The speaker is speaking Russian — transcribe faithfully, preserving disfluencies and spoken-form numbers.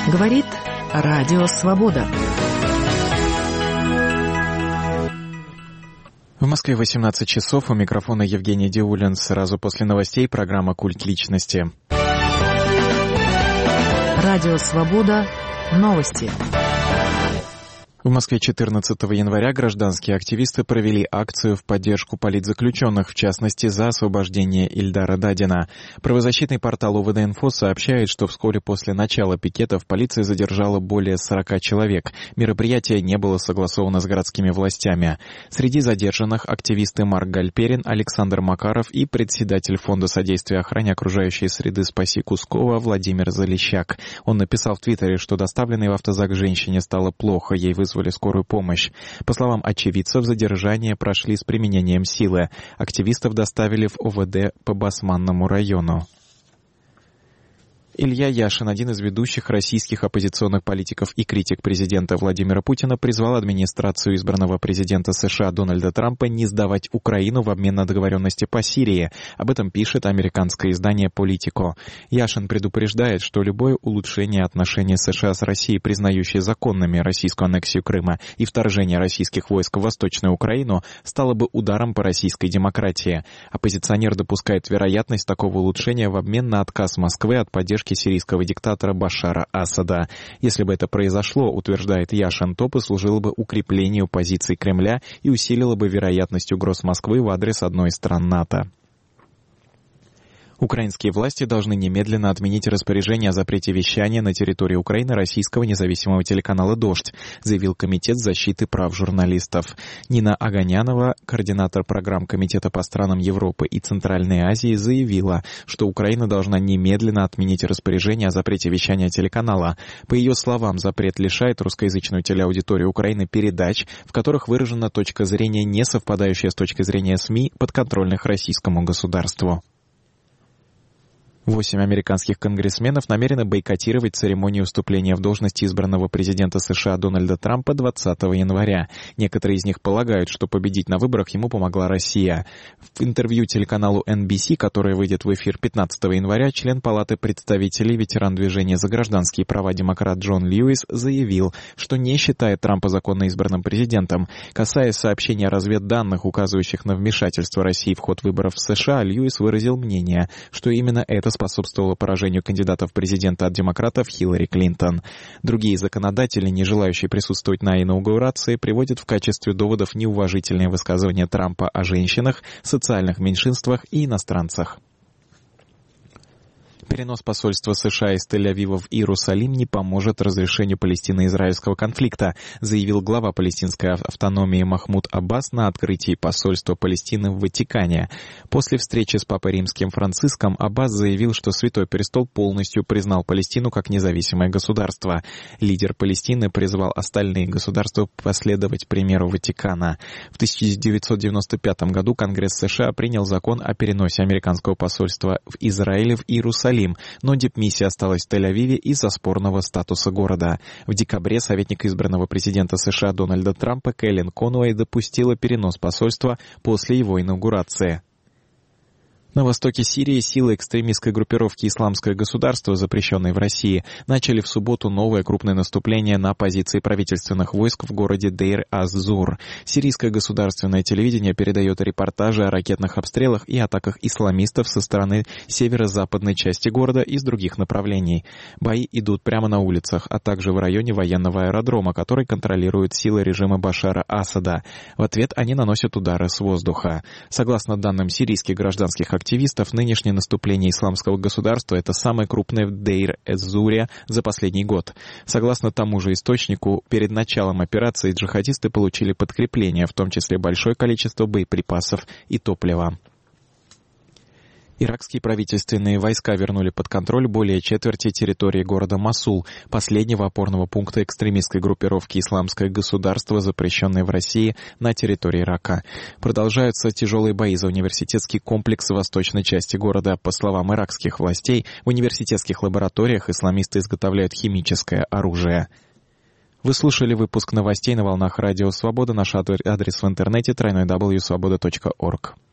Говорит Радио Свобода. В Москве восемнадцать часов. У микрофона Евгений Диулин. Сразу после новостей программа «Культ личности». Радио Свобода. Новости. В Москве четырнадцатого января гражданские активисты провели акцию в поддержку политзаключенных, в частности, за освобождение Ильдара Дадина. Правозащитный портал УВД-Инфо сообщает, что вскоре после начала пикетов полиция задержала более сорока человек. Мероприятие не было согласовано с городскими властями. Среди задержанных активисты Марк Гальперин, Александр Макаров и председатель Фонда содействия охране окружающей среды «Спаси Кускова» Владимир Залещак. Он написал в Твиттере, что доставленной в автозак женщине стало плохо, ей вызвали скорую помощь. По словам очевидцев, задержания прошли с применением силы. Активистов доставили в ОВД по Басманному району. Илья Яшин, один из ведущих российских оппозиционных политиков и критик президента Владимира Путина, призвал администрацию избранного президента США Дональда Трампа не сдавать Украину в обмен на договоренности по Сирии. Об этом пишет американское издание «Политико». Яшин предупреждает, что любое улучшение отношений США с Россией, признающее законными российскую аннексию Крыма и вторжение российских войск в Восточную Украину, стало бы ударом по российской демократии. Оппозиционер допускает вероятность такого улучшения в обмен на отказ Москвы от поддержки сирийского диктатора Башара Асада. Если бы это произошло, утверждает Яшин, то послужило бы укреплению позиций Кремля и усилило бы вероятность угроз Москвы в адрес одной из стран НАТО. Украинские власти должны немедленно отменить распоряжение о запрете вещания на территории Украины российского независимого телеканала «Дождь», заявил Комитет защиты прав журналистов. Нина Аганянова, координатор программ Комитета по странам Европы и Центральной Азии, заявила, что Украина должна немедленно отменить распоряжение о запрете вещания телеканала. По ее словам, запрет лишает русскоязычную телеаудиторию Украины передач, в которых выражена точка зрения, не совпадающая с точкой зрения СМИ, подконтрольных российскому государству. Восемь американских конгрессменов намерены бойкотировать церемонию вступления в должность избранного президента США Дональда Трампа двадцатого января. Некоторые из них полагают, что победить на выборах ему помогла Россия. В интервью телеканалу эн би си, которое выйдет в эфир пятнадцатого января, член Палаты представителей, ветеран движения за гражданские права демократ Джон Льюис заявил, что не считает Трампа законно избранным президентом. Касаясь сообщения разведданных, указывающих на вмешательство России в ход выборов в США, Льюис выразил мнение, что именно это способствовало поражению кандидата в президенты от демократов Хиллари Клинтон. Другие законодатели, не желающие присутствовать на инаугурации, приводят в качестве доводов неуважительные высказывания Трампа о женщинах, социальных меньшинствах и иностранцах. Перенос посольства США из Тель-Авива в Иерусалим не поможет разрешению палестино-израильского конфликта, заявил глава палестинской автономии Махмуд Аббас на открытии посольства Палестины в Ватикане. После встречи с Папой Римским Франциском Аббас заявил, что Святой Престол полностью признал Палестину как независимое государство. Лидер Палестины призвал остальные государства последовать примеру Ватикана. В тысяча девятьсот девяносто пятом году Конгресс США принял закон о переносе американского посольства в Израиле в Иерусалим, но дипмиссия осталась в Тель-Авиве из-за спорного статуса города. В декабре советник избранного президента США Дональда Трампа Кэлен Конуэй допустила перенос посольства после его инаугурации. На востоке Сирии силы экстремистской группировки «Исламское государство», запрещенной в России, начали в субботу новое крупное наступление на позиции правительственных войск в городе Дейр-аз-Зур. Сирийское государственное телевидение передает репортажи о ракетных обстрелах и атаках исламистов со стороны северо-западной части города и с других направлений. Бои идут прямо на улицах, а также в районе военного аэродрома, который контролируют силы режима Башара Асада. В ответ они наносят удары с воздуха. Согласно данным сирийских гражданских активистов, активистов, нынешнее наступление исламского государства – это самое крупное в Дейр-эз-Зуре за последний год. Согласно тому же источнику, перед началом операции джихадисты получили подкрепление, в том числе большое количество боеприпасов и топлива. Иракские правительственные войска вернули под контроль более четверти территории города Мосул, последнего опорного пункта экстремистской группировки «Исламское государство», запрещенной в России на территории Ирака. Продолжаются тяжелые бои за университетский комплекс в восточной части города. По словам иракских властей, в университетских лабораториях исламисты изготовляют химическое оружие. Вы слушали выпуск новостей на волнах Радио Свобода. Наш адрес в интернете дабл ю дабл ю дабл ю точка свобода точка орг.